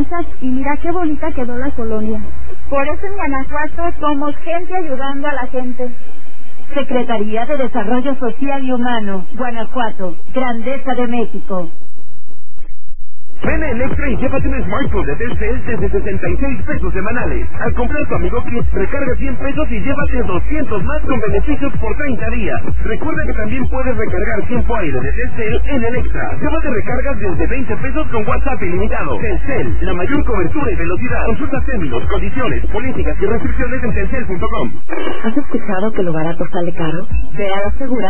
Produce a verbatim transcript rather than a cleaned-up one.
finanzas y mira qué bonita quedó la colonia. Por eso en Guanajuato somos gente ayudando a la gente. Secretaría de Desarrollo Social y Humano, Guanajuato, Grandeza de México. Ven a Electra y llévate un smartphone de Telcel desde sesenta y seis pesos semanales. Al comprar tu Amigo Kit, recarga cien pesos y llévate doscientos más con beneficios por treinta días. Recuerda que también puedes recargar tiempo aire de Telcel en Electra. Llévate recargas desde veinte pesos con WhatsApp ilimitado. Telcel, la mayor cobertura y velocidad. Consulta términos, condiciones, políticas y restricciones en telcel punto com. ¿Has escuchado que lo barato sale caro? Ve a la segura